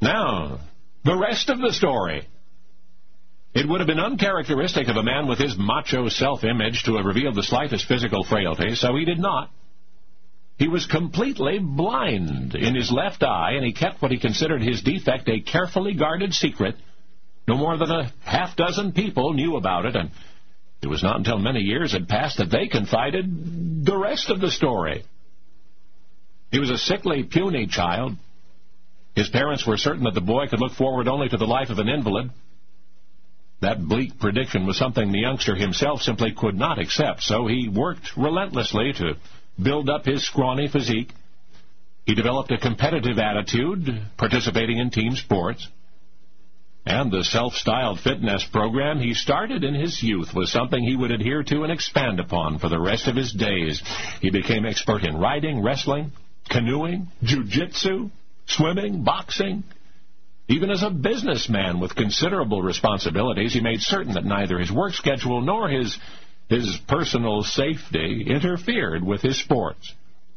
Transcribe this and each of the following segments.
Now, the rest of the story. It would have been uncharacteristic of a man with his macho self-image to have revealed the slightest physical frailty, so he did not. He was completely blind in his left eye, and he kept what he considered his defect a carefully guarded secret. No more than a half-dozen people knew about it, and it was not until many years had passed that they confided the rest of the story. He was a sickly, puny child. His parents were certain that the boy could look forward only to the life of an invalid. That bleak prediction was something the youngster himself simply could not accept, so he worked relentlessly to build up his scrawny physique. He developed a competitive attitude, participating in team sports. And the self-styled fitness program he started in his youth was something he would adhere to and expand upon for the rest of his days. He became expert in riding, wrestling, canoeing, jiu-jitsu, swimming, boxing. Even as a businessman with considerable responsibilities, he made certain that neither his work schedule nor his personal safety interfered with his sports.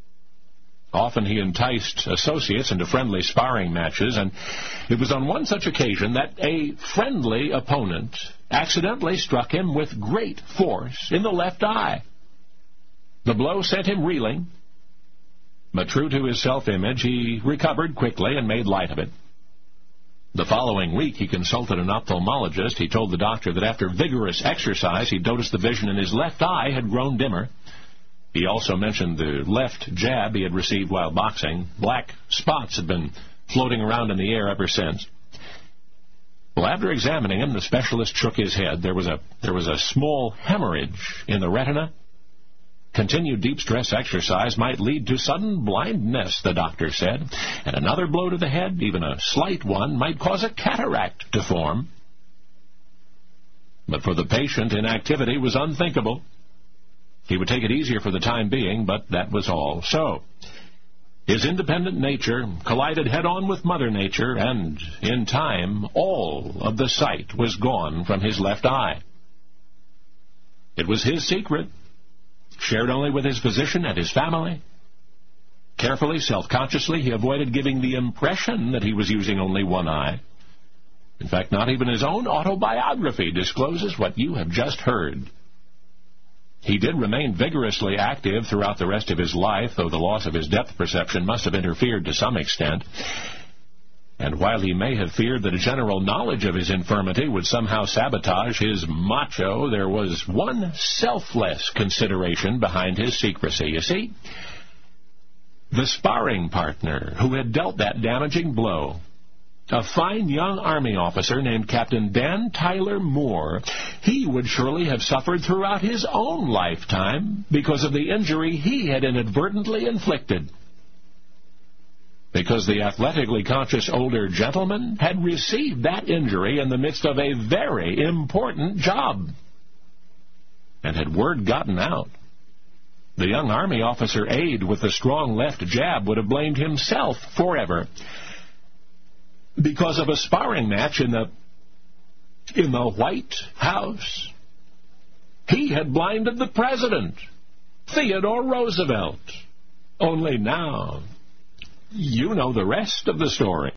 Often he enticed associates into friendly sparring matches, and it was on one such occasion that a friendly opponent accidentally struck him with great force in the left eye. The blow sent him reeling, but true to his self-image, he recovered quickly and made light of it. The following week, he consulted an ophthalmologist. He told the doctor that after vigorous exercise, he'd noticed the vision in his left eye had grown dimmer. He also mentioned the left jab he had received while boxing. Black spots had been floating around in the air ever since. Well, after examining him, the specialist shook his head. There was a small hemorrhage in the retina. Continued deep stress exercise might lead to sudden blindness, the doctor said, and another blow to the head, even a slight one, might cause a cataract to form. But for the patient, inactivity was unthinkable. He would take it easier for the time being, but that was all. So, his independent nature collided head-on with Mother Nature, and, in time, all of the sight was gone from his left eye. It was his secret, shared only with his physician and his family. Carefully, self-consciously, he avoided giving the impression that he was using only one eye. In fact, not even his own autobiography discloses what you have just heard. He did remain vigorously active throughout the rest of his life, though the loss of his depth perception must have interfered to some extent. And while he may have feared that a general knowledge of his infirmity would somehow sabotage his macho, there was one selfless consideration behind his secrecy. You see, the sparring partner who had dealt that damaging blow, a fine young Army officer named Captain Dan Tyler Moore, he would surely have suffered throughout his own lifetime because of the injury he had inadvertently inflicted. Because the athletically conscious older gentleman had received that injury in the midst of a very important job. And had word gotten out, the young Army officer aide with the strong left jab would have blamed himself forever because of a sparring match in the White House. He had blinded the president, Theodore Roosevelt. Only now, you know the rest of the story.